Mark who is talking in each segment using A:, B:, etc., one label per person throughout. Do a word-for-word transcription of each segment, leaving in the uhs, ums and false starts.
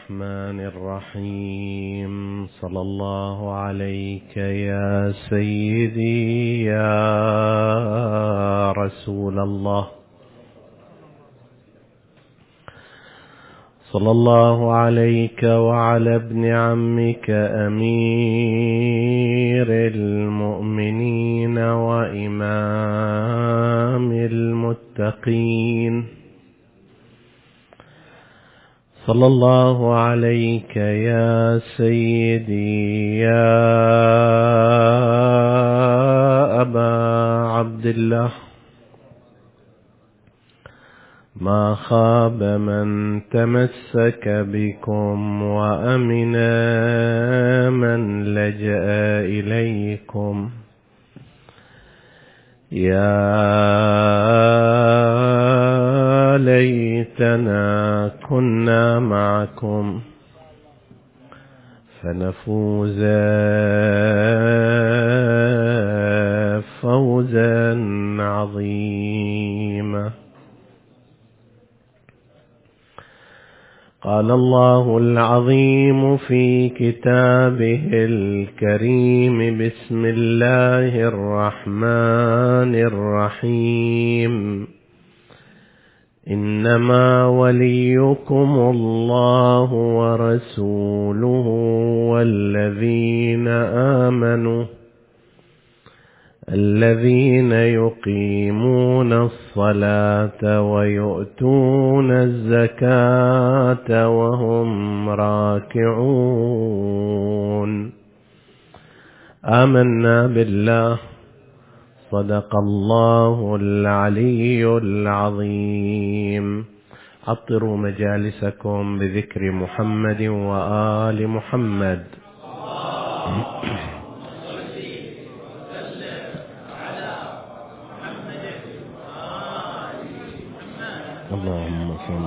A: الرحمن الرحيم. صلى الله عليك يا سيدي يا رسول الله. صلى الله عليك وعلى ابن عمك أمير المؤمنين وإمام المتقين. صلى الله عليك يا سيدي يا أبا عبد الله. ما خاب من تمسك بكم وأمن من لجأ إليكم. يا ليتنا كنا معكم فنفوز فوزا عظيما. قال الله العظيم في كتابه الكريم: بسم الله الرحمن الرحيم. إنما وليكم الله ورسوله والذين آمنوا الذين يقيمون الصلاة ويؤتون الزكاة وهم راكعون. آمنا بالله. صدق الله العلي العظيم. عطروا مجالسكم بذكر محمد وآل محمد. اللهم صل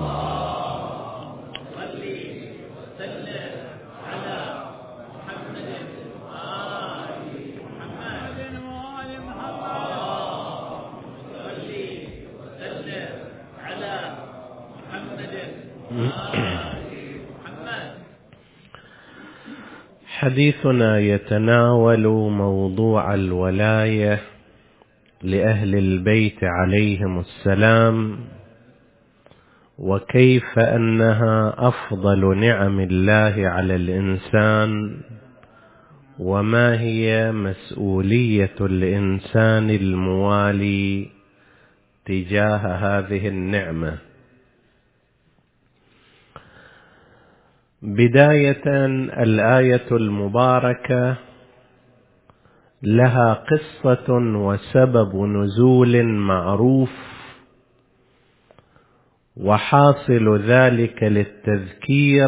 A: حديثنا يتناول موضوع الولاية لأهل البيت عليهم السلام، وكيف أنها أفضل نعم الله على الإنسان، وما هي مسؤولية الإنسان الموالي تجاه هذه النعمة. بداية، الآية المباركة لها قصة وسبب نزول معروف، وحاصل ذلك للتذكير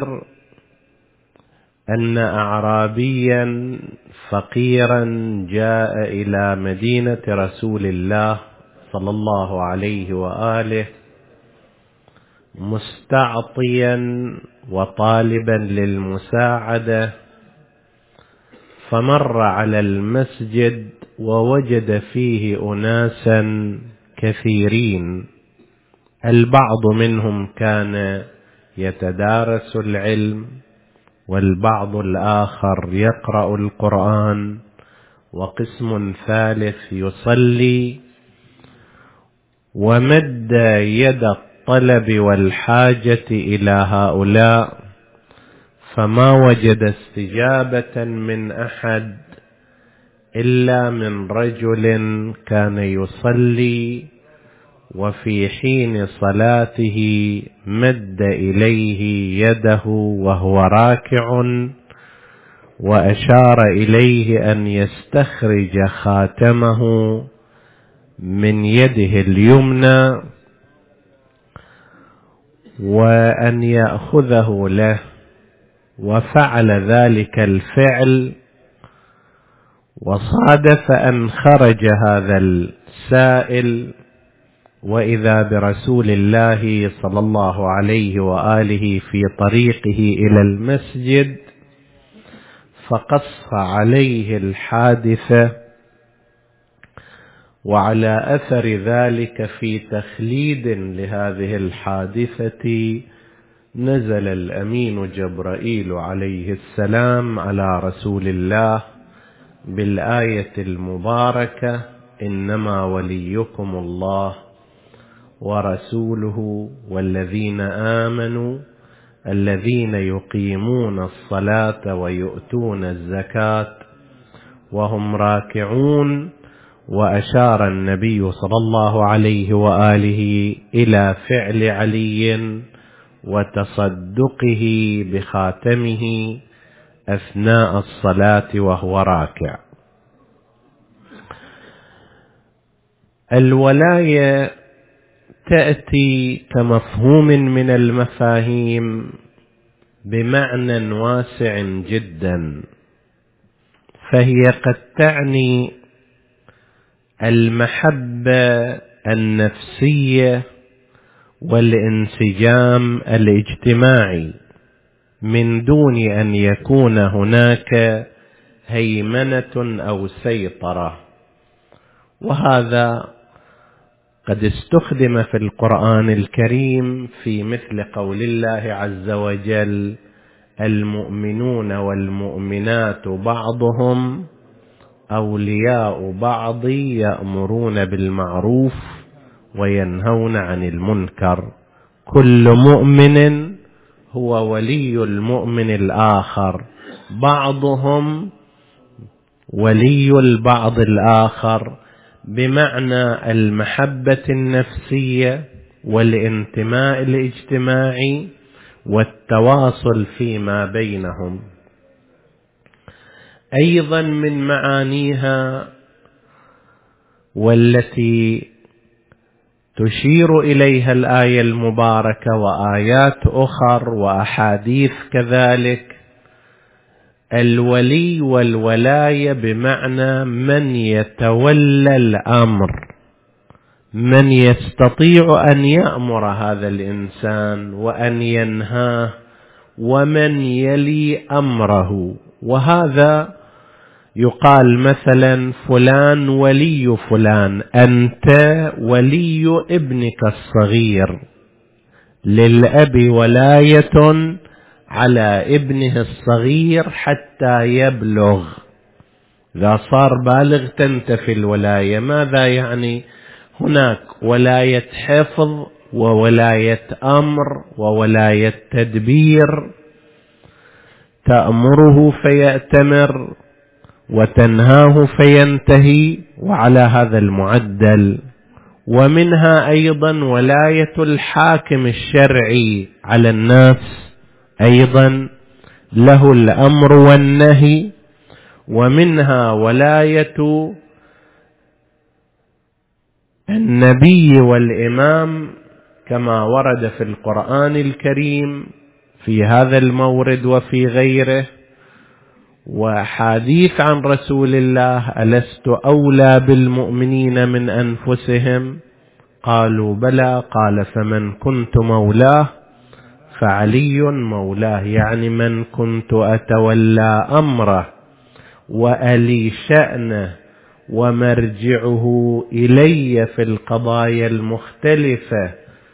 A: أن أعرابيا فقيرا جاء إلى مدينة رسول الله صلى الله عليه وآله مستعطيا وطالبا للمساعدة، فمر على المسجد ووجد فيه أناسا كثيرين، البعض منهم كان يتدارس العلم، والبعض الآخر يقرأ القرآن، وقسم ثالث يصلي. ومد يد الطلب والحاجة إلى هؤلاء، فما وجد استجابة من أحد إلا من رجل كان يصلي، وفي حين صلاته مد إليه يده وهو راكع، وأشار إليه أن يستخرج خاتمه من يده اليمنى وأن يأخذه له، وفعل ذلك الفعل. وصادف أن خرج هذا السائل وإذا برسول الله صلى الله عليه وآله في طريقه إلى المسجد، فقص عليه الحادثة، وعلى أثر ذلك في تخليد لهذه الحادثة نزل الأمين جبرائيل عليه السلام على رسول الله بالآية المباركة: إنما وليكم الله ورسوله والذين آمنوا الذين يقيمون الصلاة ويؤتون الزكاة وهم راكعون. وأشار النبي صلى الله عليه وآله إلى فعل علي وتصدقه بخاتمه أثناء الصلاة وهو راكع. الولاية تأتي كمفهوم من المفاهيم بمعنى واسع جدا، فهي قد تعني المحبة النفسية والانسجام الاجتماعي من دون أن يكون هناك هيمنة أو سيطرة. وهذا قد استخدم في القرآن الكريم في مثل قول الله عز وجل: المؤمنون والمؤمنات بعضهم أولياء بعض يأمرون بالمعروف وينهون عن المنكر. كل مؤمن هو ولي المؤمن الآخر، بعضهم ولي البعض الآخر، بمعنى المحبة النفسية والانتماء الاجتماعي والتواصل فيما بينهم. أيضا من معانيها والتي تشير إليها الآية المباركة وآيات أخر وأحاديث كذلك، الولي والولاية بمعنى من يتولى الأمر، من يستطيع أن يأمر هذا الإنسان وأن ينهاه ومن يلي أمره. وهذا يقال مثلا: فلان ولي فلان، أنت ولي ابنك الصغير. للأب ولاية على ابنه الصغير حتى يبلغ. إذا صار بالغ تنتفي الولاية. ماذا يعني؟ هناك ولاية حفظ وولاية أمر وولاية تدبير، تأمره فيأتمر وتنهاه فينتهي، وعلى هذا المعدل. ومنها أيضا ولاية الحاكم الشرعي على الناس، أيضا له الأمر والنهي. ومنها ولاية النبي والإمام كما ورد في القرآن الكريم في هذا المورد وفي غيره، وحديث عن رسول الله: ألست أولى بالمؤمنين من أنفسهم؟ قالوا بلى. قال: فمن كنت مولاه فعلي مولاه، يعني من كنت أتولى أمره وألي شأنه ومرجعه إلي في القضايا المختلفة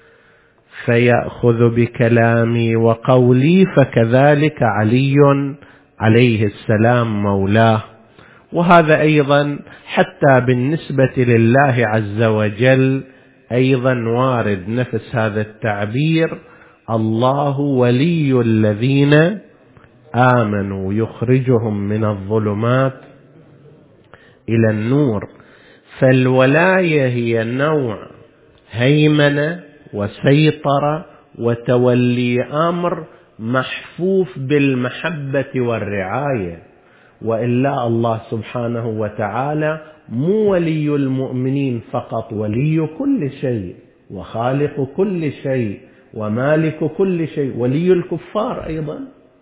A: فيأخذ بكلامي وقولي، فكذلك علي عليه السلام مولاه. وهذا أيضا حتى بالنسبة لله عز وجل أيضا وارد نفس هذا التعبير: الله ولي الذين آمنوا يخرجهم من الظلمات إلى النور. فالولاية هي نوع هيمنة وسيطرة وتولي أمر محفوف بالمحبة والرعاية. وإلا الله سبحانه وتعالى مو ولي المؤمنين فقط، ولي كل شيء وخالق كل شيء ومالك كل شيء. ولي الكفار أيضا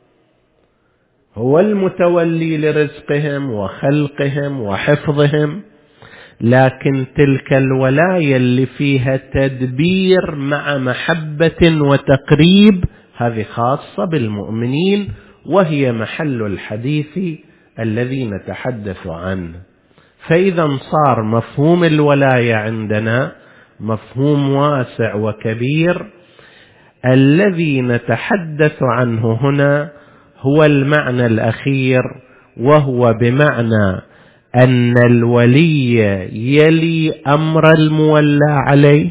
A: هو المتولي لرزقهم وخلقهم وحفظهم. لكن تلك الولاية اللي فيها تدبير مع محبة وتقريب، هذه خاصة بالمؤمنين، وهي محل الحديث الذي نتحدث عنه. فإذا صار مفهوم الولاية عندنا مفهوم واسع وكبير. الذي نتحدث عنه هنا هو المعنى الأخير، وهو بمعنى أن الولي يلي أمر المولى عليه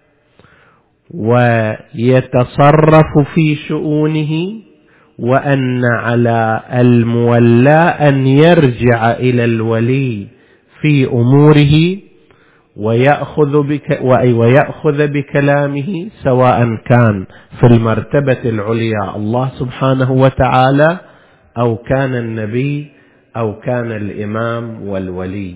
A: ويتصرف في شؤونه، وأن على المولى أن يرجع إلى الولي في أموره ويأخذ, بك ويأخذ بكلامه، سواء كان في المرتبة العليا الله سبحانه وتعالى، أو كان النبي، أو كان الإمام والولي.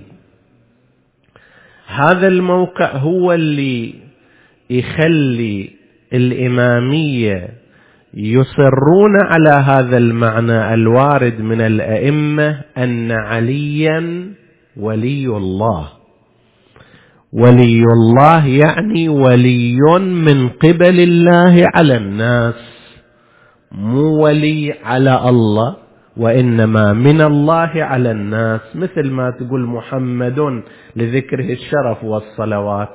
A: هذا الموقع هو اللي يخلي الإمامية يصرون على هذا المعنى الوارد من الأئمة، أن عليا ولي الله. ولي الله يعني ولي من قبل الله على الناس، مو ولي على الله، وإنما من الله على الناس، مثل ما تقول محمد لذكره الشرف والصلوات.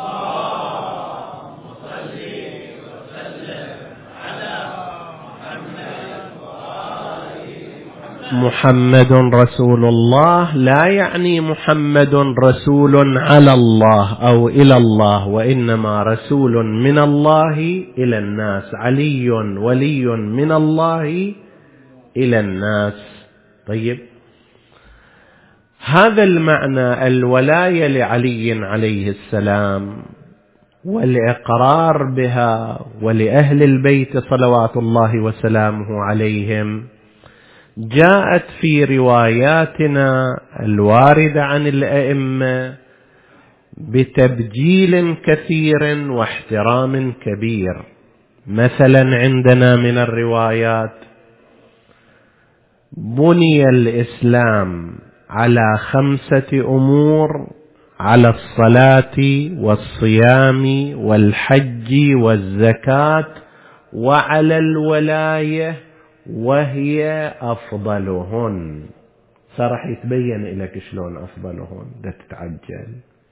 A: محمد رسول الله لا يعني محمد رسول على الله أو إلى الله، وإنما رسول من الله إلى الناس. علي ولي من الله إلى الناس. طيب، هذا المعنى الولاية لعلي عليه السلام والإقرار بها ولأهل البيت صلوات الله وسلامه عليهم جاءت في رواياتنا الواردة عن الأئمة بتبجيل كثير واحترام كبير. مثلا عندنا من الروايات: بني الإسلام على خمسة أمور: على الصلاة والصيام والحج والزكاة وعلى الولاية، وهي أفضلهن. صراح يتبين لك شلون أفضلهن، ده تتعجل.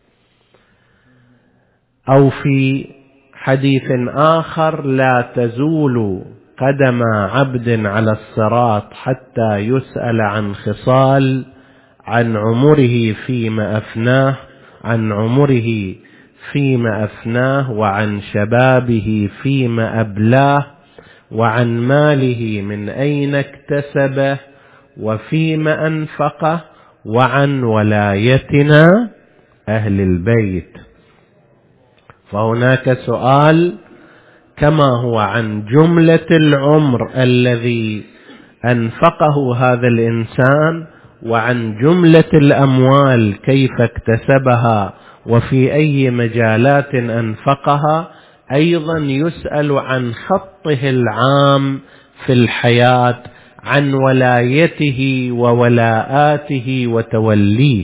A: أو في حديث آخر: لا تزول قدم عبد على الصراط حتى يسأل عن خصال: عن عمره فيما أفناه عن عمره فيما أفناه وعن شبابه فيما أبلاه، وعن ماله من أين اكتسبه وفيما أنفقه، وعن ولايتنا أهل البيت. فهناك سؤال: كما هو عن جملة العمر الذي أنفقه هذا الإنسان، وعن جملة الأموال كيف اكتسبها وفي أي مجالات أنفقها، أيضا يسأل عن خطه العام في الحياة، عن ولايته وولاءاته وتوليه.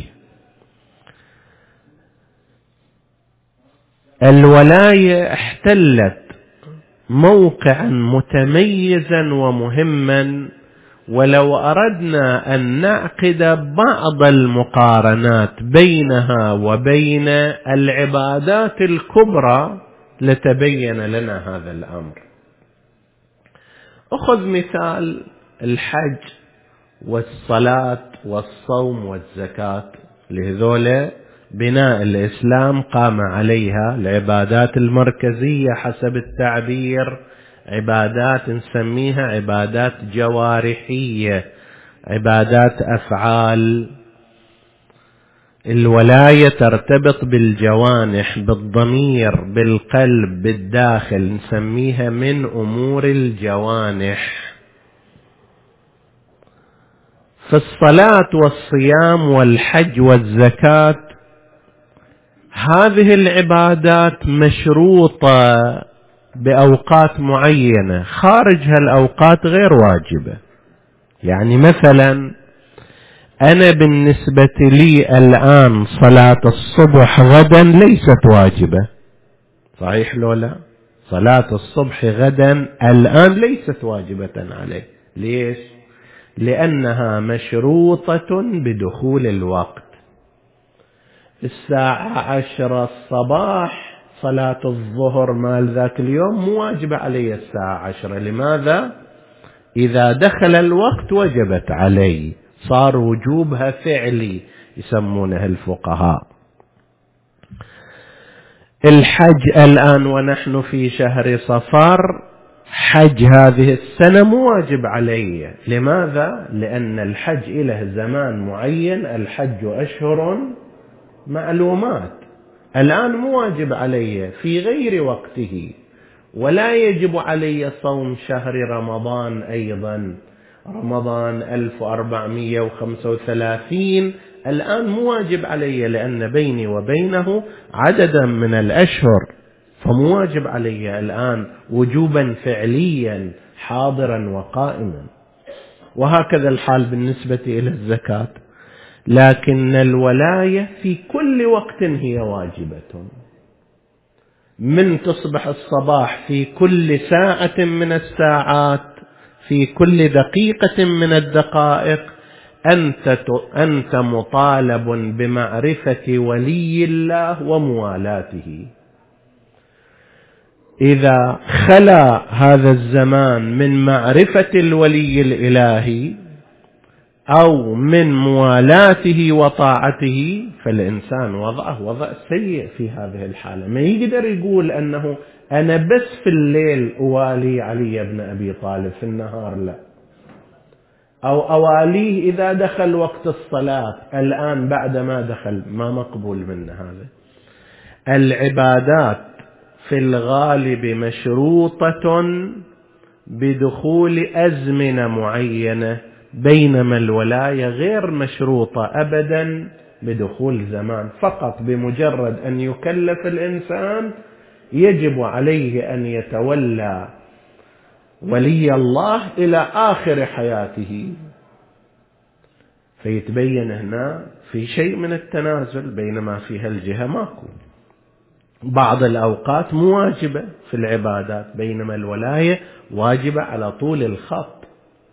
A: الولاية احتلت موقعا متميزا ومهما، ولو أردنا أن نعقد بعض المقارنات بينها وبين العبادات الكبرى لتبين لنا هذا الأمر. أخذ مثال الحج والصلاة والصوم والزكاة، لهذول بناء الإسلام قام عليها، العبادات المركزية حسب التعبير، عبادات نسميها عبادات جوارحية، عبادات أفعال. الولاية ترتبط بالجوانح، بالضمير، بالقلب، بالداخل، نسميها من أمور الجوانح. في الصلاة والصيام والحج والزكاة، هذه العبادات مشروطة بأوقات معينة، خارج هالأوقات غير واجبة. يعني مثلا أنا بالنسبة لي الآن صلاة الصبح غدا ليست واجبة، صحيح لو لا؟ صلاة الصبح غدا الآن ليست واجبة عليه. ليش؟ لأنها مشروطة بدخول الوقت. الساعة عشرة الصباح صلاة الظهر مال ذاك اليوم مو واجبة علي الساعة عشرة. لماذا؟ إذا دخل الوقت وجبت علي، صار وجوبها فعلي يسمونه الفقهاء. الحج الآن ونحن في شهر صفر، حج هذه السنة مو واجب علي. لماذا؟ لأن الحج له زمان معين، الحج أشهر معلومات. الآن مو واجب علي في غير وقته، ولا يجب علي صوم شهر رمضان أيضا. رمضان ألف وأربعمائة وخمسة وثلاثين الآن مو واجب علي، لأن بيني وبينه عددا من الأشهر، فمو واجب علي الآن وجوبا فعليا حاضرا وقائما. وهكذا الحال بالنسبة إلى الزكاة. لكن الولاية في كل وقت هي واجبة، من تصبح الصباح في كل ساعة من الساعات، في كل دقيقة من الدقائق، أنت أنت مطالب بمعرفة ولي الله وموالاته. إذا خلا هذا الزمان من معرفة الولي الإلهي أو من موالاته وطاعته، فالإنسان وضعه وضع سيء في هذه الحالة. ما يقدر يقول أنه أنا بس في الليل أوالي علي بن أبي طالب، في النهار لا، أو أواليه إذا دخل وقت الصلاة، الآن بعد ما دخل، ما مقبول من هذا. العبادات في الغالب مشروطة بدخول أزمنة معينة، بينما الولاية غير مشروطة أبدا بدخول زمان. فقط بمجرد أن يكلف الإنسان يجب عليه أن يتولى ولي الله إلى آخر حياته. فيتبين هنا في شيء من التنازل، بينما في هالجهة ماكو. بعض الأوقات مواجبة في العبادات، بينما الولاية واجبة على طول الخط.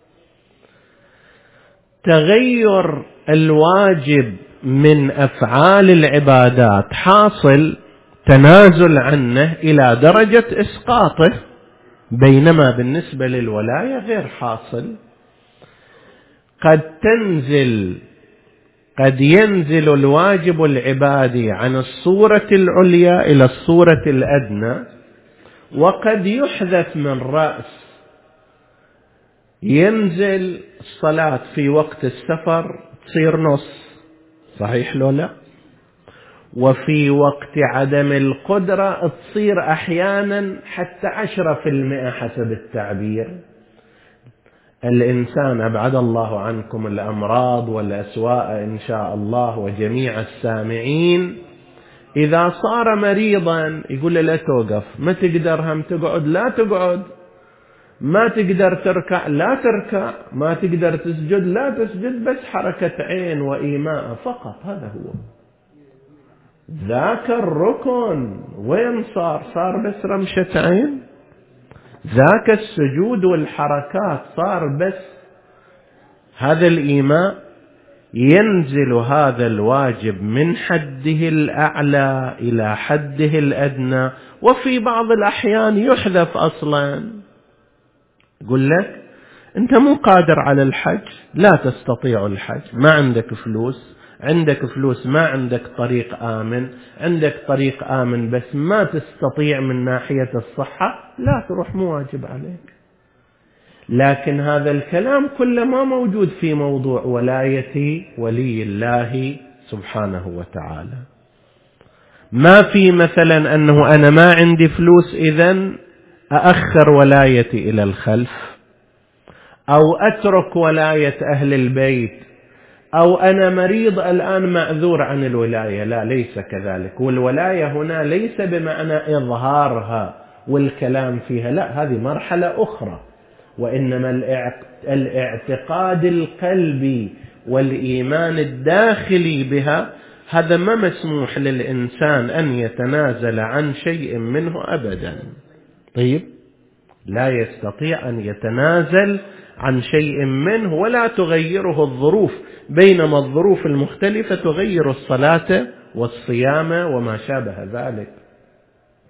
A: تغير الواجب من أفعال العبادات حاصل تنازل عنه إلى درجة إسقاطه، بينما بالنسبة للولاية غير حاصل. قد تنزل قد ينزل الواجب العبادي عن الصورة العليا إلى الصورة الأدنى، وقد يحذف من رأس. ينزل الصلاة في وقت السفر تصير نص، صحيح لو لا؟ وفي وقت عدم القدرة تصير أحيانا حتى عشرة في المئة حسب التعبير. الإنسان أبعد الله عنكم الأمراض والأسواء إن شاء الله وجميع السامعين، إذا صار مريضا يقول له لا توقف، ما تقدر هم تقعد لا تقعد، ما تقدر تركع لا تركع، ما تقدر تسجد لا تسجد، بس حركة عين وإيماء فقط. هذا هو ذاك الركن. وين صار؟ صار بس رمشة عين. ذاك السجود والحركات صار بس هذا الإيماء. ينزل هذا الواجب من حده الأعلى إلى حده الأدنى، وفي بعض الأحيان يحذف أصلا. يقول لك أنت مو قادر على الحج، لا تستطيع الحج، ما عندك فلوس، عندك فلوس ما عندك طريق آمن، عندك طريق آمن بس ما تستطيع من ناحية الصحة، لا تروح، مو واجب عليك. لكن هذا الكلام كله ما موجود في موضوع ولاية ولي الله سبحانه وتعالى. ما في مثلا أنه أنا ما عندي فلوس إذن أأخر ولايتي إلى الخلف، أو أترك ولاية أهل البيت، أو أنا مريض الآن معذور عن الولاية. لا، ليس كذلك. والولاية هنا ليس بمعنى إظهارها والكلام فيها، لا، هذه مرحلة أخرى. وإنما الاعتقاد القلبي والإيمان الداخلي بها، هذا ما مسموح للإنسان أن يتنازل عن شيء منه أبدا. طيب، لا يستطيع أن يتنازل عن شيء منه ولا تغيره الظروف، بينما الظروف المختلفة تغير الصلاة والصيام وما شابه ذلك.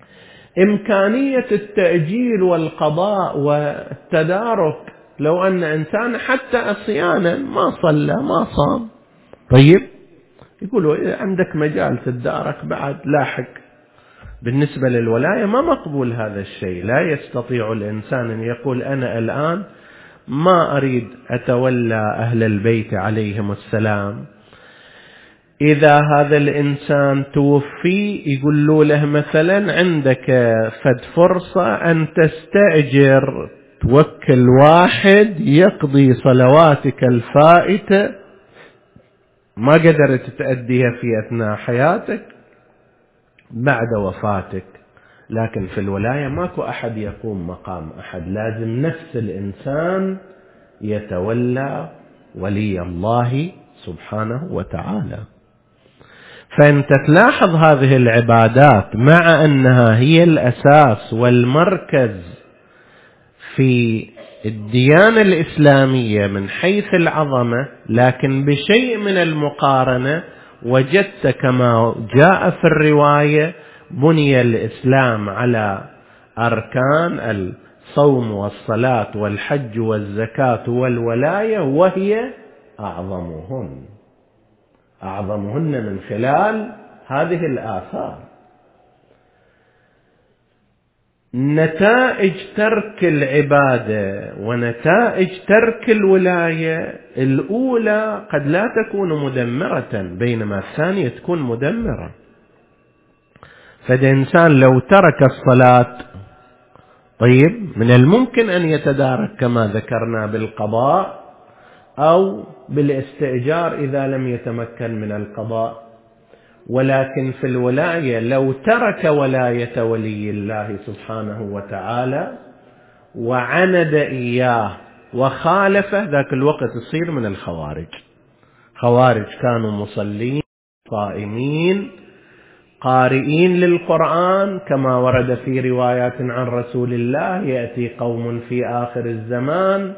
A: إمكانية التأجيل والقضاء والتدارك. لو أن إنسان حتى أصيانا ما صلى ما صام، طيب يقولوا عندك مجال تدارك بعد لاحق. بالنسبة للولاية ما مقبول هذا الشيء. لا يستطيع الإنسان أن يقول أنا الآن ما أريد أتولى أهل البيت عليهم السلام. إذا هذا الإنسان توفي يقولوا له مثلا عندك فد فرصة أن تستأجر، توكل واحد يقضي صلواتك الفائتة ما قدرت تأديها في أثناء حياتك بعد وفاتك. لكن في الولاية ماكو أحد يقوم مقام أحد، لازم نفس الإنسان يتولى ولي الله سبحانه وتعالى. فأنت تلاحظ هذه العبادات مع أنها هي الأساس والمركز في الديانة الإسلامية من حيث العظمة، لكن بشيء من المقارنة وجدت كما جاء في الرواية بني الإسلام على أركان الصوم والصلاة والحج والزكاة والولاية، وهي أعظمهن أعظمهن من خلال هذه الآثار. نتائج ترك العبادة ونتائج ترك الولاية الأولى قد لا تكون مدمرة، بينما الثانية تكون مدمرة. فالإنسان لو ترك الصلاة طيب من الممكن أن يتدارك كما ذكرنا بالقضاء أو بالاستئجار إذا لم يتمكن من القضاء. ولكن في الولاية لو ترك ولاية ولي الله سبحانه وتعالى وعند إياه وخالفه، ذاك الوقت يصير من الخوارج. خوارج كانوا مصلين صائمين قارئين للقرآن كما ورد في روايات عن رسول الله: يأتي قوم في آخر الزمان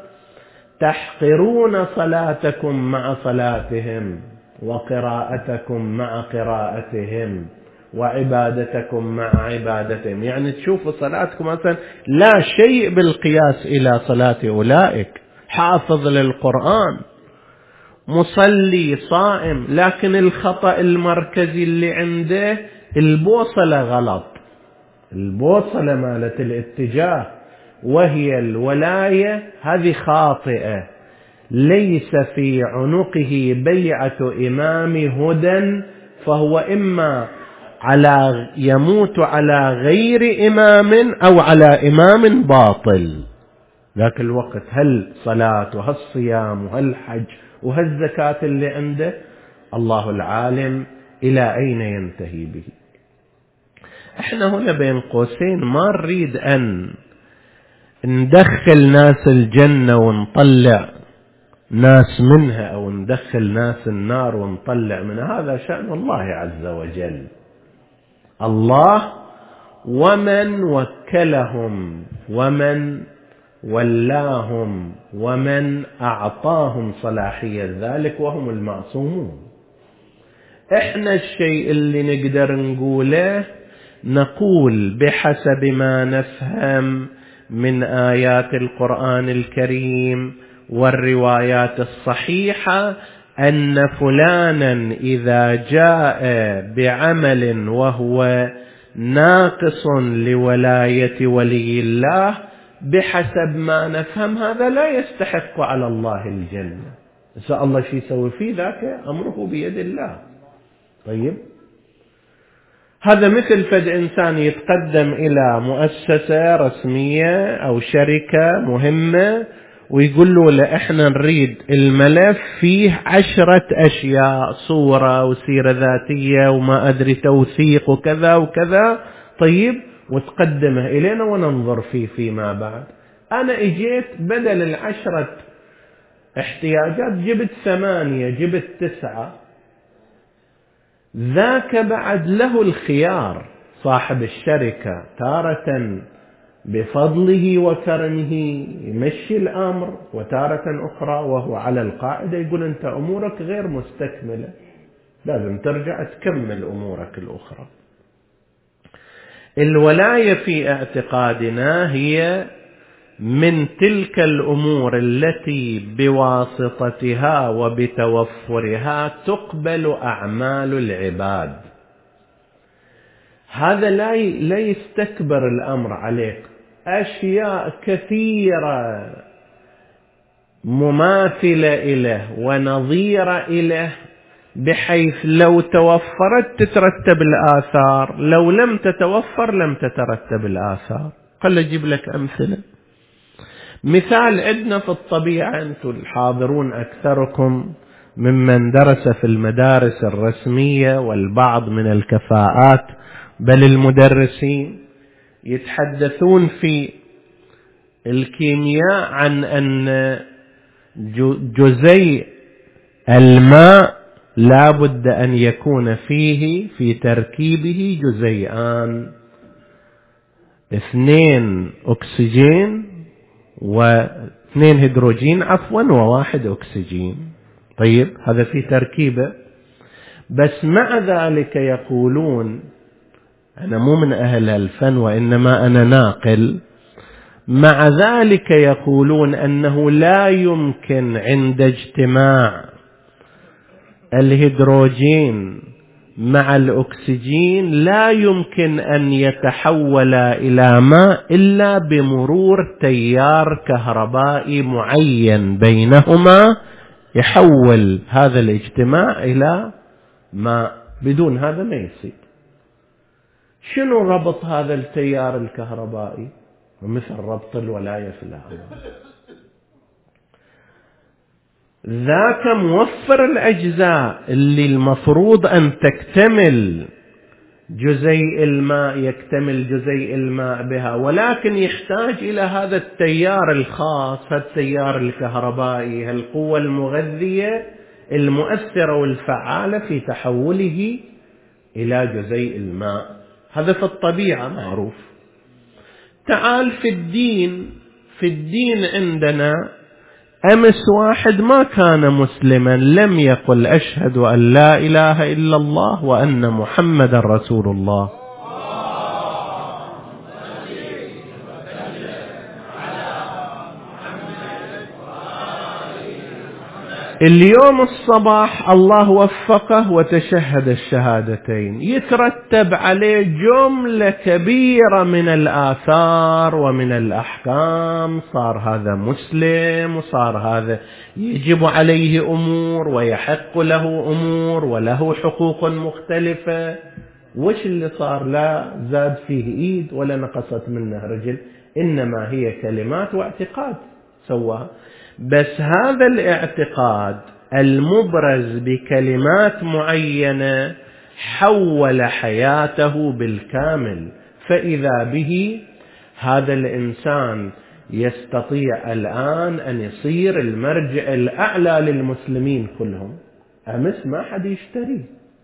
A: تحقرون صلاتكم مع صلاتهم وقراءتكم مع قراءتهم وعبادتكم مع عبادتهم. يعني تشوفوا صلاتكم مثلا لا شيء بالقياس إلى صلاة أولئك، حافظ للقرآن مصلي صائم، لكن الخطأ المركزي اللي عنده البوصلة غلط، البوصلة مالت الاتجاه، وهي الولاية هذه خاطئة. ليس في عنقه بيعة إمام هدى، فهو إما على يموت على غير إمام أو على إمام باطل. ذاك الوقت هل صلاة وهالصيام وهالحج وهالزكاة اللي عنده الله العالم إلى أين ينتهي به. احنا هنا بين قوسين ما نريد أن ندخل ناس الجنة ونطلع ناس منها أو ندخل ناس النار ونطلع منها، هذا شأن الله عز وجل. الله ومن وكلهم ومن ولاهم ومن أعطاهم صلاحية ذلك وهم المعصومون. احنا الشيء اللي نقدر نقوله نقول بحسب ما نفهم من آيات القرآن الكريم والروايات الصحيحة أن فلانا إذا جاء بعمل وهو ناقص لولاية ولي الله بحسب ما نفهم هذا لا يستحق على الله الجنة. إذا الله شيء يسوي فيه ذاك أمره بيد الله. طيب هذا مثل فد إنسان يتقدم إلى مؤسسة رسمية أو شركة مهمة ويقول له لا إحنا نريد الملف فيه عشرة أشياء، صورة وسيرة ذاتية وما أدري توثيق وكذا وكذا، طيب وتقدمه إلينا وننظر فيه فيما بعد. أنا إجيت بدل العشرة احتياجات جبت ثمانية جبت تسعة، ذاك بعد له الخيار صاحب الشركة تارة بفضله وكرمه يمشي الأمر، وتارة أخرى وهو على القاعدة يقول أنت أمورك غير مستكملة، لازم ترجع تكمل أمورك الأخرى. الولاية في اعتقادنا هي من تلك الأمور التي بواسطتها وبتوفرها تقبل أعمال العباد. هذا لا لا يستكبر الأمر عليك. أشياء كثيرة مماثلة إليه ونظيرة إليه، بحيث لو توفرت تترتب الآثار، لو لم تتوفر لم تترتب الآثار. خل أجيب لك أمثلة. مثال عندنا في الطبيعة، أنتم الحاضرون أكثركم ممن درس في المدارس الرسمية والبعض من الكفاءات بل المدرسين يتحدثون في الكيمياء عن أن جزيء الماء لا بد أن يكون فيه في تركيبه جزيئان، اثنين أكسجين واثنين هيدروجين عفوا وواحد أكسجين. طيب هذا في تركيبه، بس مع ذلك يقولون، أنا مو من أهل الفن وإنما أنا ناقل، مع ذلك يقولون أنه لا يمكن عند اجتماع الهيدروجين مع الأكسجين لا يمكن أن يتحول إلى ماء إلا بمرور تيار كهربائي معين بينهما يحول هذا الاجتماع إلى ماء، بدون هذا ما يصير. شنو ربط هذا التيار الكهربائي؟ مثل ربط الولاية في الأعمال. ذاك موفر الأجزاء اللي المفروض أن تكتمل جزيء الماء، يكتمل جزيء الماء بها، ولكن يحتاج إلى هذا التيار الخاص، التيار الكهربائي، القوة المغذية المؤثرة والفعالة في تحوله إلى جزيء الماء. هذا في الطبيعة معروف. تعال في الدين، في الدين عندنا أمس واحد ما كان مسلما لم يقل أشهد أن لا إله إلا الله وأن محمد رسول الله. اليوم الصباح الله وفقه وتشهد الشهادتين، يترتب عليه جملة كبيرة من الآثار ومن الأحكام، صار هذا مسلم وصار هذا يجب عليه أمور ويحق له أمور وله حقوق مختلفة. وش اللي صار؟ لا زاد فيه إيد ولا نقصت منه رجل، إنما هي كلمات واعتقاد سواها. بس هذا الاعتقاد المبرز بكلمات معينة حول حياته بالكامل، فإذا به هذا الإنسان يستطيع الآن أن يصير المرجع الأعلى للمسلمين كلهم. أمس ما حد يشتري.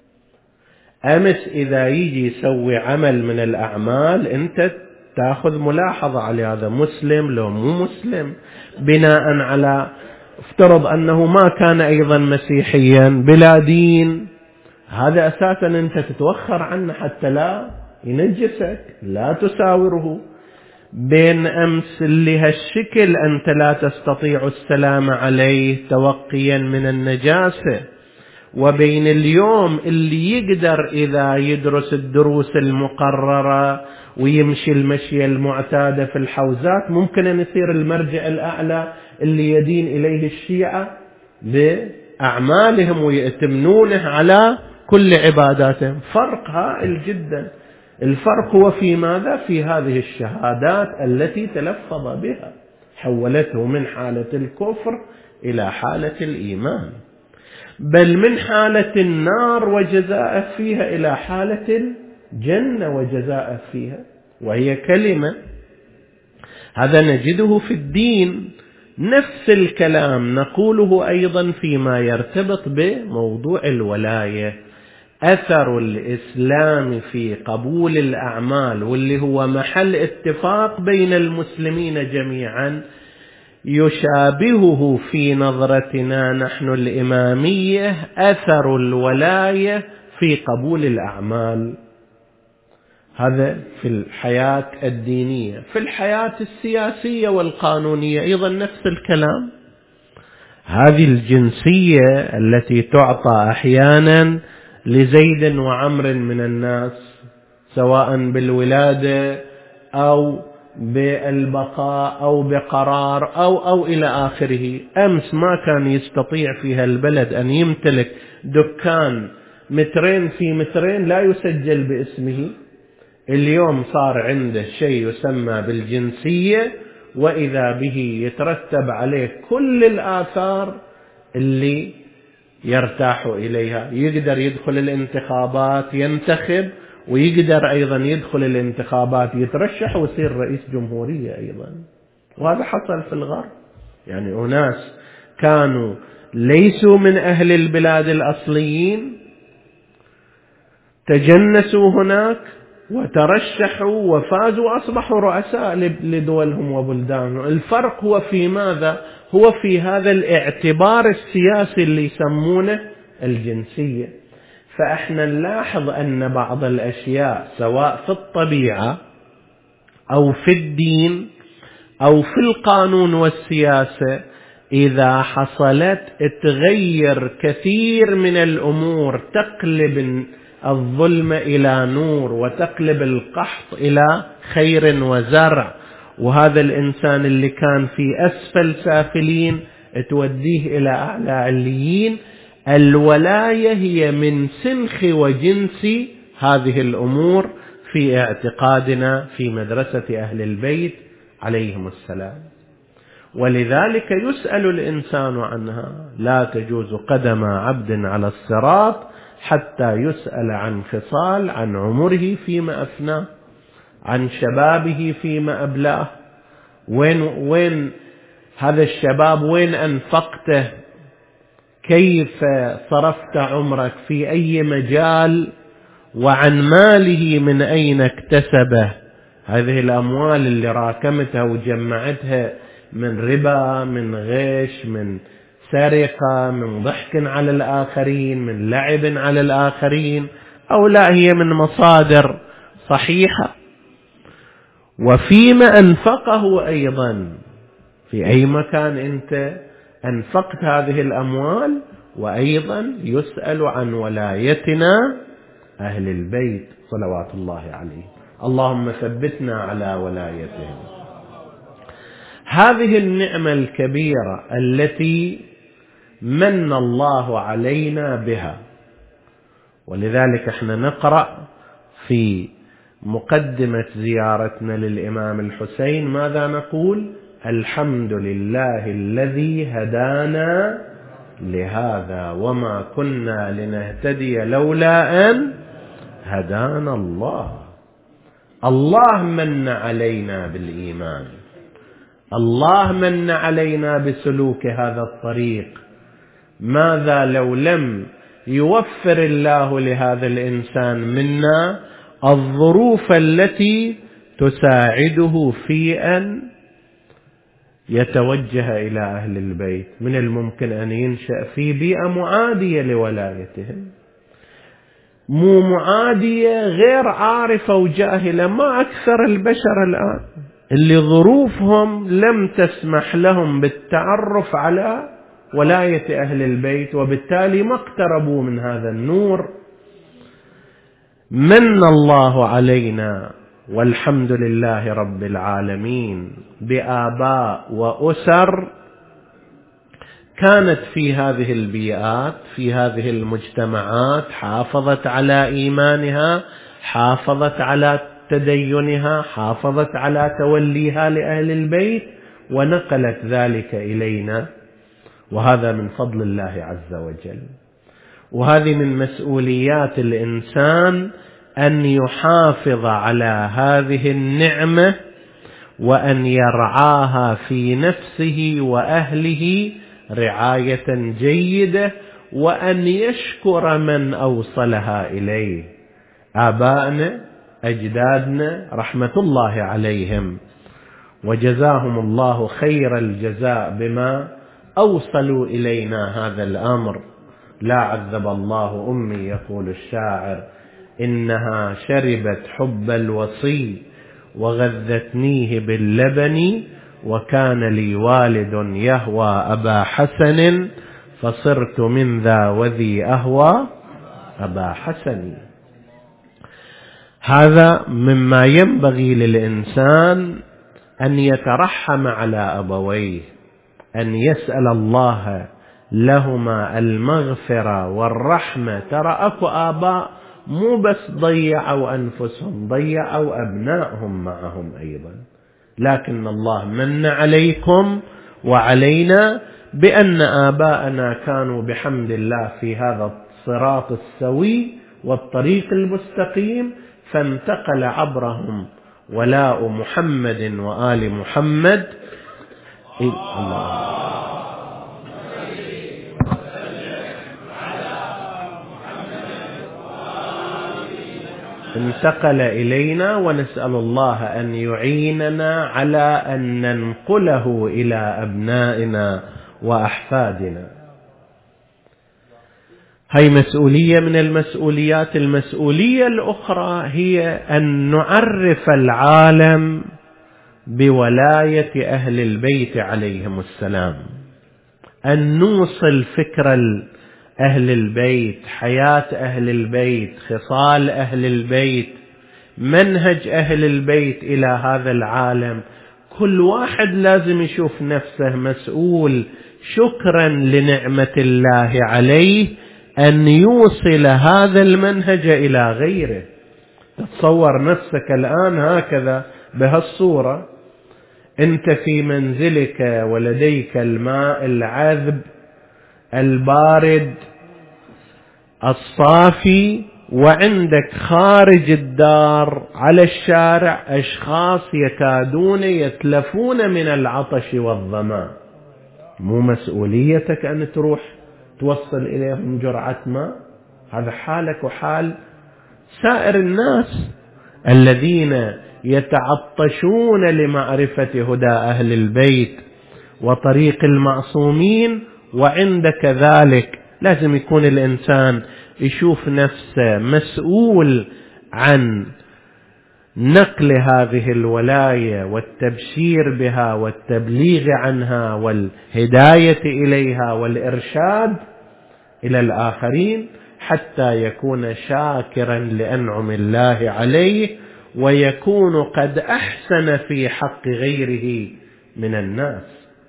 A: أمس إذا يجي يسوي عمل من الأعمال أنت تأخذ ملاحظة على هذا مسلم لو مو مسلم، بناء على افترض أنه ما كان أيضا مسيحيا بلا دين، هذا أساسا أنت تتوخر عنه حتى لا ينجسك، لا تساوره. بين أمس اللي هالشكل أنت لا تستطيع السلام عليه توقيا من النجاسة، وبين اليوم اللي يقدر إذا يدرس الدروس المقررة ويمشي المشي المعتادة في الحوزات ممكن أن يصير المرجع الأعلى اللي يدين إليه الشيعة بأعمالهم ويأتمنونه على كل عباداتهم. فرق هائل جدا. الفرق هو في ماذا؟ في هذه الشهادات التي تلفظ بها، حولته من حالة الكفر إلى حالة الإيمان، بل من حالة النار وجزاء فيها إلى حالة الجنة وجزاء فيها، وهي كلمة. هذا نجده في الدين. نفس الكلام نقوله أيضا فيما يرتبط بموضوع الولاية. أثر الإسلام في قبول الأعمال، واللي هو محل اتفاق بين المسلمين جميعا، يشابهه في نظرتنا نحن الإمامية أثر الولاية في قبول الأعمال. هذا في الحياة الدينية. في الحياة السياسية والقانونية أيضا نفس الكلام. هذه الجنسية التي تعطى أحيانا لزيد وعمر من الناس سواء بالولادة أو بالبقاء أو بقرار أو أو إلى آخره. أمس ما كان يستطيع في هالبلد أن يمتلك دكان مترين في مترين لا يسجل باسمه. اليوم صار عنده شيء يسمى بالجنسية، وإذا به يترتب عليه كل الآثار اللي يرتاح إليها. يقدر يدخل الانتخابات ينتخب، ويقدر أيضا يدخل الانتخابات يترشح ويصير رئيس جمهورية أيضا. وهذا حصل في الغرب. يعني أناس كانوا ليسوا من أهل البلاد الأصليين تجنسوا هناك وترشحوا وفازوا وأصبحوا رؤساء لدولهم وبلدانهم. الفرق هو في ماذا؟ هو في هذا الاعتبار السياسي اللي يسمونه الجنسية. فإحنا نلاحظ أن بعض الأشياء سواء في الطبيعة أو في الدين أو في القانون والسياسة إذا حصلت تغير كثير من الأمور، تقلب الظلم إلى نور وتقلب القحط إلى خير وزرع. وهذا الإنسان اللي كان في أسفل سافلين توديه إلى أعلى عليين. الولاية هي من سنخ وجنس هذه الأمور في اعتقادنا في مدرسة أهل البيت عليهم السلام. ولذلك يسأل الإنسان عنها. لا تجوز قدم عبد على الصراط حتى يسأل عن خصال، عن عمره فيما أفناه، عن شبابه فيما أبلاه. وين, وين هذا الشباب؟ وين أنفقته؟ كيف صرفت عمرك؟ في أي مجال؟ وعن ماله من أين اكتسبه؟ هذه الأموال اللي راكمتها وجمعتها من ربا، من غش، من سرقة، من ضحك على الآخرين، من لعب على الآخرين، أو لا هي من مصادر صحيحة؟ وفيما أنفقه أيضا، في أي مكان أنت أنفقت هذه الأموال. وأيضا يسأل عن ولايتنا أهل البيت صلوات الله عليه. اللهم ثبتنا على ولايتهم. هذه النعمة الكبيرة التي من الله علينا بها. ولذلك احنا نقرأ في مقدمة زيارتنا للإمام الحسين ماذا نقول؟ الحمد لله الذي هدانا لهذا وما كنا لنهتدي لولا أن هدانا الله. الله من علينا بالإيمان، الله من علينا بسلوك هذا الطريق. ماذا لو لم يوفر الله لهذا الإنسان منا الظروف التي تساعده في أن يتوجه إلى أهل البيت؟ من الممكن أن ينشأ في بيئة معادية لولايتهم، مو معادية، غير عارفة وجاهلة. ما أكثر البشر الآن اللي ظروفهم لم تسمح لهم بالتعرف على ولاية أهل البيت، وبالتالي ما اقتربوا من هذا النور. من الله علينا والحمد لله رب العالمين بآباء وأسر كانت في هذه البيئات، في هذه المجتمعات، حافظت على إيمانها، حافظت على تدينها، حافظت على توليها لأهل البيت، ونقلت ذلك إلينا. وهذا من فضل الله عز وجل. وهذه من مسؤوليات الإنسان أن يحافظ على هذه النعمة وأن يرعاها في نفسه وأهله رعاية جيدة، وأن يشكر من أوصلها إليه. آبائنا أجدادنا رحمة الله عليهم وجزاهم الله خير الجزاء بما أوصلوا إلينا هذا الأمر. لا عذب الله أمي، يقول الشاعر، إنها شربت حب الوصي وغذتنيه باللبن، وكان لي والد يهوى أبا حسن، فصرت من ذا وذي أهوى أبا حسن. هذا مما ينبغي للإنسان أن يترحم على أبويه، أن يسأل الله لهما المغفرة والرحمة. ترى أكو آباء مو بس ضيعوا أنفسهم، ضيعوا أبنائهم معهم أيضا، لكن الله من عليكم وعلينا بأن آباءنا كانوا بحمد الله في هذا الصراط السوي والطريق المستقيم، فانتقل عبرهم ولاء محمد وآل محمد. الله انتقل إلينا، ونسأل الله أن يعيننا على أن ننقله إلى أبنائنا وأحفادنا. هاي مسؤولية من المسؤوليات. المسؤولية الأخرى هي أن نعرف العالم بولاية أهل البيت عليهم السلام، أن نوصل فكرة أهل البيت، حياة أهل البيت، خصال أهل البيت، منهج أهل البيت إلى هذا العالم. كل واحد لازم يشوف نفسه مسؤول شكرا لنعمة الله عليه أن يوصل هذا المنهج إلى غيره. تصور نفسك الآن هكذا بهالصورة، أنت في منزلك ولديك الماء العذب البارد الصافي، وعندك خارج الدار على الشارع أشخاص يكادون يتلفون من العطش والظمأ. مو مسؤوليتك أن تروح توصل إليهم جرعة ماء؟ هذا حالك وحال سائر الناس الذين يتعطشون لمعرفة هدى أهل البيت وطريق المعصومين. وعندك ذلك لازم يكون الإنسان يشوف نفسه مسؤول عن نقل هذه الولاية والتبشير بها والتبليغ عنها والهداية إليها والإرشاد إلى الآخرين، حتى يكون شاكرا لأنعم الله عليه، ويكون قد أحسن في حق غيره من الناس.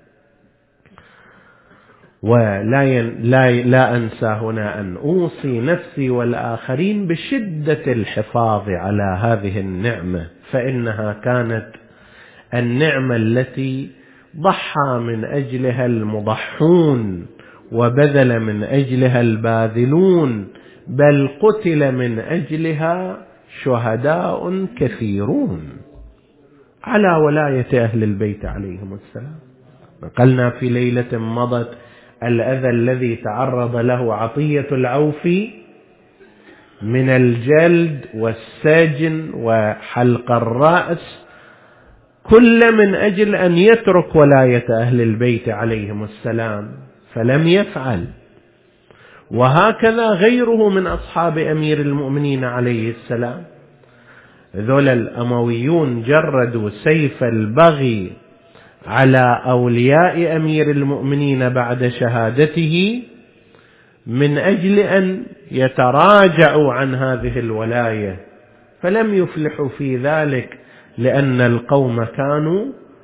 A: ولا ين... لا... لا أنسى هنا أن أوصي نفسي والآخرين بشدة الحفاظ على هذه النعمة، فإنها كانت النعمة التي ضحى من أجلها المضحون، وبذل من أجلها الباذلون، بل قتل من أجلها شهداء كثيرون على ولاية أهل البيت عليهم السلام. نقلنا في ليلة مضت الأذى الذي تعرض له عطية العوفي من الجلد والسجن وحلق الرأس، كل من أجل أن يترك ولاية أهل البيت عليهم السلام، فلم يفعل. وهكذا غيره من أصحاب أمير المؤمنين عليه السلام. ذول الأمويون جردوا سيف البغي على أولياء أمير المؤمنين بعد شهادته من أجل أن يتراجعوا عن هذه الولاية، فلم يفلحوا في ذلك، لأن القوم كانوا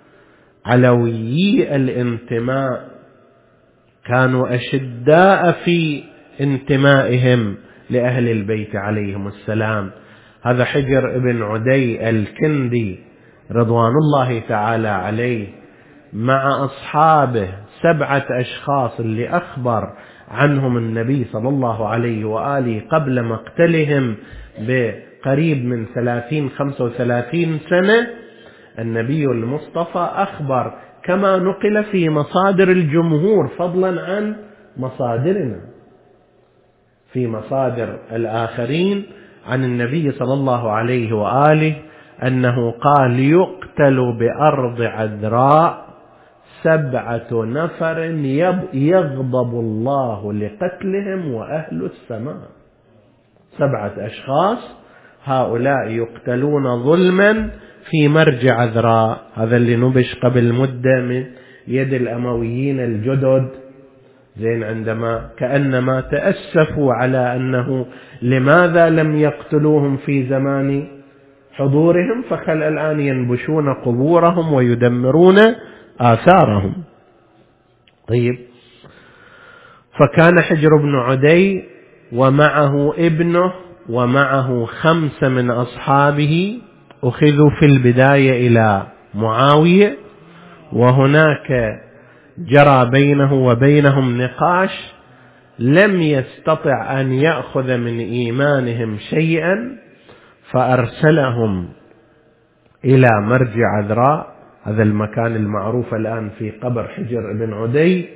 A: علويي الانتماء، كانوا أشداء في انتمائهم لأهل البيت عليهم السلام. هذا حجر ابن عدي الكندي رضوان الله تعالى عليه مع أصحابه سبعة أشخاص اللي أخبر عنهم النبي صلى الله عليه وآله قبل مقتلهم بقريب من ثلاثين خمسة وثلاثين سنة. النبي المصطفى أخبر كما نقل في مصادر الجمهور، فضلا عن مصادرنا، في مصادر الآخرين عن النبي صلى الله عليه وآله أنه قال: يقتل بأرض عذراء سبعة نفر يغضب الله لقتلهم وأهل السماء. سبعة أشخاص، هؤلاء يقتلون ظلما في مرج عذراء. هذا اللي نبش قبل مدة من يد الأمويين الجدد، زين، عندما كأنما تأسفوا على أنه لماذا لم يقتلوهم في زمان حضورهم، فخل الآن ينبشون قبورهم ويدمرون آثارهم. طيب، فكان حجر بن عدي ومعه ابنه ومعه خمسة من أصحابه أخذوا في البداية إلى معاوية، وهناك جرى بينه وبينهم نقاش، لم يستطع أن يأخذ من إيمانهم شيئا، فأرسلهم إلى مرج عذراء، هذا المكان المعروف الآن في قبر حجر بن عدي،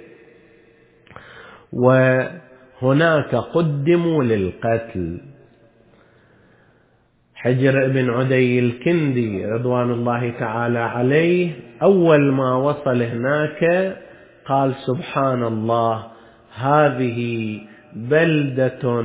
A: وهناك قدموا للقتل. حجر بن عدي الكندي رضوان الله تعالى عليه أول ما وصل هناك قال سبحان الله، هذه بلدة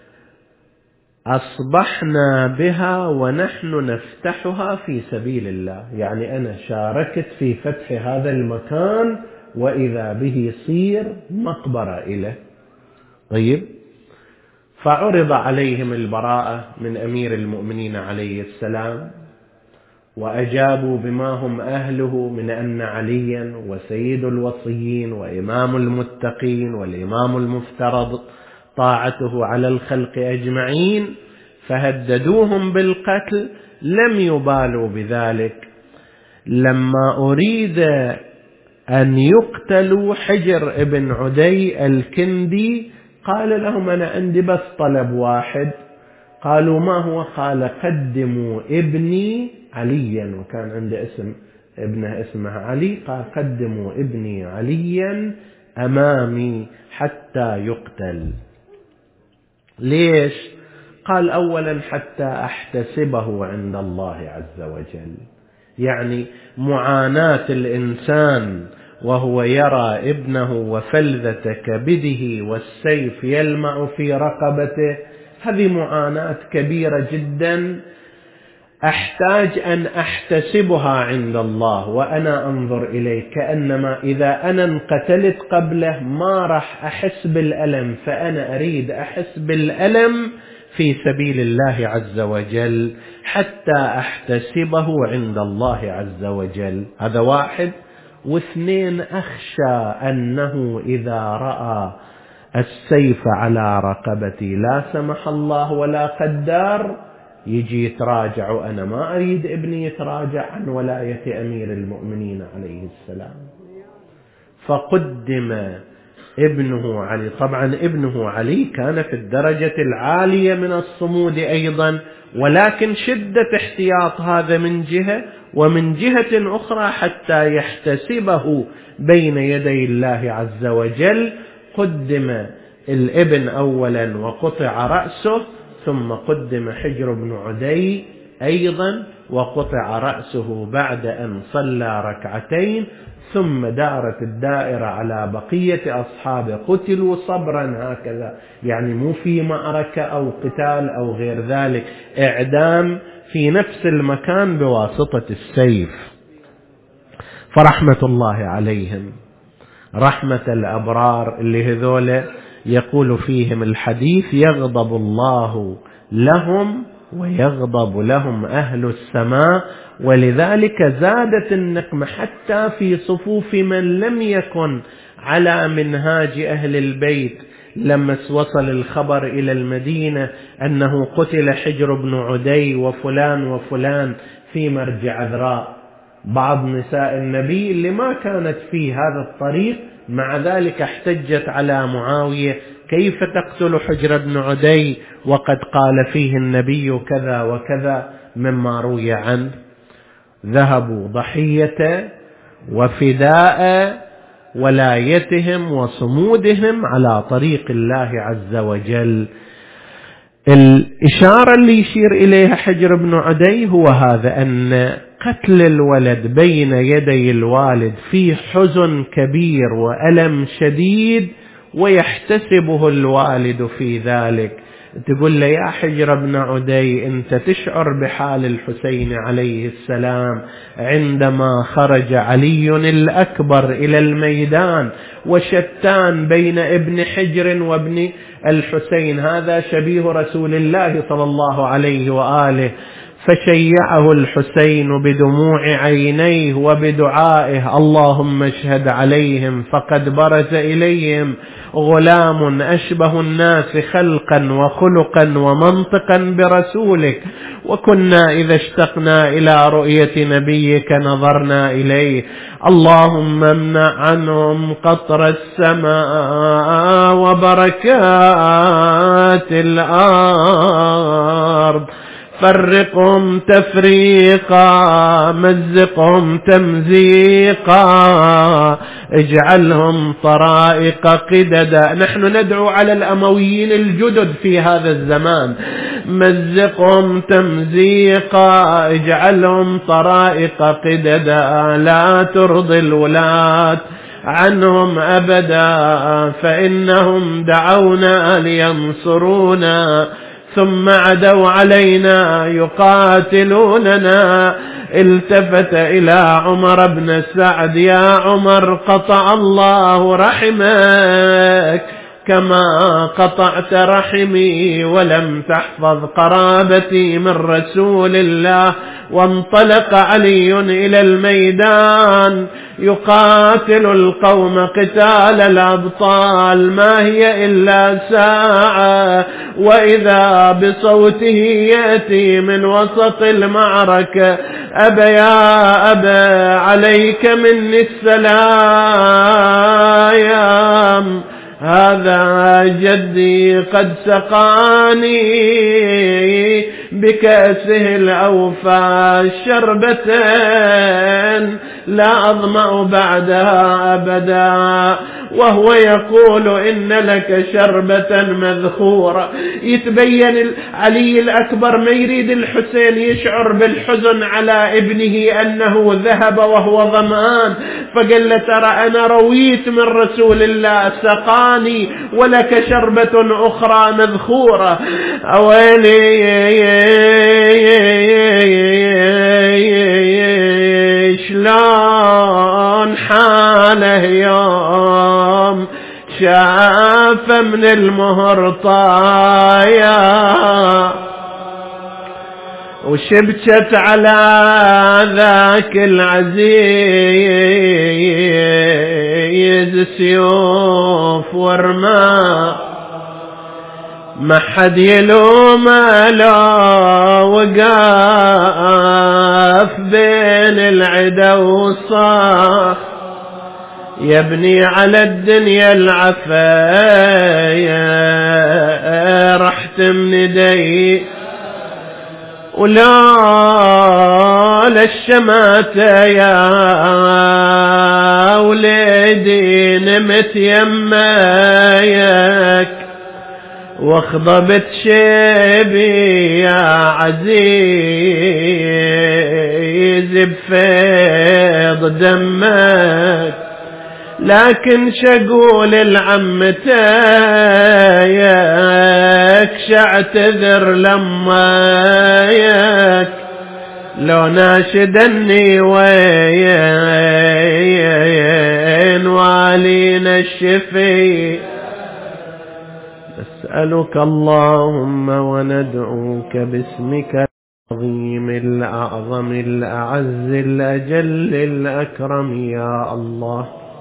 A: أصبحنا بها ونحن نفتحها في سبيل الله، يعني أنا شاركت في فتح هذا المكان وإذا به يصير مقبرة إله. طيب، فعرض عليهم البراءة من أمير المؤمنين عليه السلام، وأجابوا بما هم أهله من أن عليا وسيد الوصيين وإمام المتقين والإمام المفترض طاعته على الخلق أجمعين، فهددوهم بالقتل، لم يبالوا بذلك. لما أريد أن يقتلوا حجر ابن عدي الكندي قال لهم أنا عندي بس طلب واحد. قالوا ما هو؟ قال قدموا ابني عليا، وكان عنده اسم ابنه اسمه علي، قال قدموا ابني عليا أمامي حتى يقتل. ليش؟ قال أولا حتى أحتسبه عند الله عز وجل، يعني معاناة الإنسان وهو يرى ابنه وفلذة كبده والسيف يلمع في رقبته، هذه معاناة كبيرة جدا، أحتاج أن أحتسبها عند الله وأنا أنظر إليه، كأنما إذا أنا انقتلت قبله ما راح أحس بالألم، فأنا أريد أحس بالألم في سبيل الله عز وجل حتى أحتسبه عند الله عز وجل. هذا واحد. واثنين، أخشى أنه إذا رأى السيف على رقبتي لا سمح الله ولا قدار يجي يتراجع، وأنا ما أريد ابني يتراجع عن ولاية أمير المؤمنين عليه السلام. فقدم ابنه علي. طبعا ابنه علي كان في الدرجة العالية من الصمود أيضا، ولكن شدة احتياط هذا من جهة، ومن جهة أخرى حتى يحتسبه بين يدي الله عز وجل. قدم الابن أولا وقطع رأسه، ثم قدم حجر بن عدي أيضا وقطع رأسه بعد أن صلى ركعتين، ثم دارت الدائرة على بقية أصحابه قتلوا صبرا هكذا، يعني مو في معركة أو قتال أو غير ذلك، إعدام في نفس المكان بواسطة السيف. فرحمة الله عليهم، رحمة الأبرار اللي هذول يقول فيهم الحديث يغضب الله لهم ويغضب لهم أهل السماء، ولذلك زادت النقمة حتى في صفوف من لم يكن على منهاج أهل البيت. لما وصل الخبر إلى المدينة أنه قتل حجر بن عدي وفلان وفلان في مرج عذراء، بعض نساء النبي اللي ما كانت في هذا الطريق مع ذلك احتجت على معاوية كيف تقتل حجر بن عدي وقد قال فيه النبي كذا وكذا مما روي عنه. ذهبوا ضحية وفداء ولايتهم وصمودهم على طريق الله عز وجل. الإشارة اللي يشير إليها حجر بن عدي هو هذا، أن قتل الولد بين يدي الوالد في حزن كبير وألم شديد، ويحتسبه الوالد في ذلك. تقول له يا حجر بن عدي أنت تشعر بحال الحسين عليه السلام عندما خرج علي الأكبر إلى الميدان وشتان بين ابن حجر وابن الحسين، هذا شبيه رسول الله صلى الله عليه وآله. فشيعه الحسين بدموع عينيه وبدعائه: اللهم اشهد عليهم فقد برز إليهم غلام أشبه الناس خلقا وخلقا ومنطقا برسولك، وكنا إذا اشتقنا إلى رؤية نبيك نظرنا إليه. اللهم امنع عنهم قطر السماء وبركات الأرض، فرقهم تفريقا، مزقهم تمزيقا، اجعلهم طرائق قددا. نحن ندعو على الأمويين الجدد في هذا الزمان: مزقهم تمزيقا، اجعلهم طرائق قددا، لا ترضي الولاة عنهم أبدا، فإنهم دعونا لينصرونا ثم عدوا علينا يقاتلوننا. التفت إلى عمر بن سعد: يا عمر، قطع الله رحمك كما قطعت رحمي ولم تحفظ قرابتي من رسول الله. وانطلق علي إلى الميدان يقاتل القوم قتال الأبطال، ما هي إلا ساعة، وإذا بصوته يأتي من وسط المعركة: أبا يا أبا، عليك مني السلام، هذا جدي قد سقاني بكأسه الأوفى شربة لا أظمأ بعدها أبدا، وهو يقول إن لك شربة مذخورة. يتبين علي الأكبر ما يريد الحسين يشعر بالحزن على ابنه أنه ذهب وهو ظمآن، فقال له: ترى أنا رويت من رسول الله سقاني ولك شربة أخرى مذخورة. أولي شلون حاله يوم شاف من المهر طايا، وشبكت على ذاك العزيز سيوف ورماء، ما حد يلوم له، وقاف بين العدا والصاخ يبني على الدنيا العفايا. رحت من يدي ولا للشماتة يا وليدي، نمت يمايك واخضبت شيبي يا عزيز بفيض دمك. لكن شقول العمتايك شاعتذر لمايك، لو ناشدني وين والينا الشفي. نسألك اللهم وندعوك باسمك العظيم الأعظم الأعز الأجل الأكرم يا الله،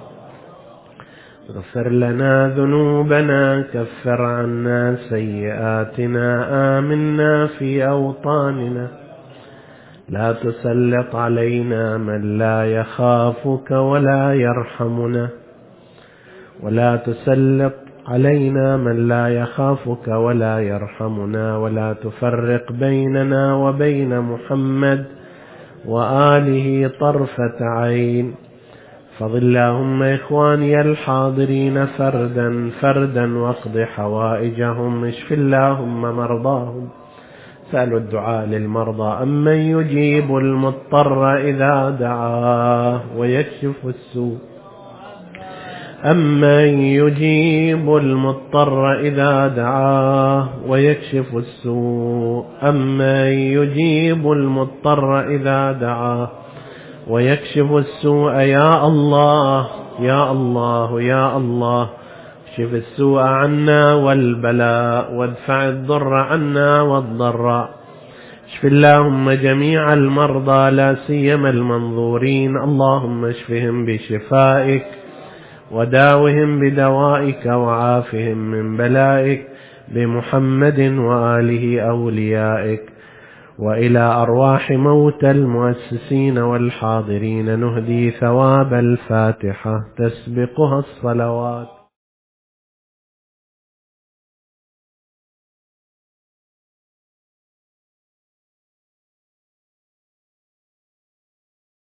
A: اغفر لنا ذنوبنا، كفر عنا سيئاتنا، آمنا في أوطاننا، لا تسلط علينا من لا يخافك ولا يرحمنا، ولا تسلط علينا من لا يخافك ولا يرحمنا، ولا تفرق بيننا وبين محمد وآله طرفة عين. فضل اللهم إخواني الحاضرين فردا فردا واقض حوائجهم، اشف اللهم مرضاهم. سألوا الدعاء للمرضى: أمن يجيب المضطر إذا دعاه ويكشف السوء، أمن يجيب المضطر إذا دعاه ويكشف السوء أمن يجيب المضطر إذا دعاه ويكشف السوء يا الله يا الله يا الله اكشف السوء عنا والبلاء وادفع الضر عنا والضراء. اشف اللهم جميع المرضى لا سيما المنظورين، اللهم اشفهم بشفائك وداوهم بدوائك وعافهم من بلائك بمحمد وآله أوليائك. وإلى أرواح موتى المؤسسين والحاضرين نهدي ثواب الفاتحة تسبقها الصلوات.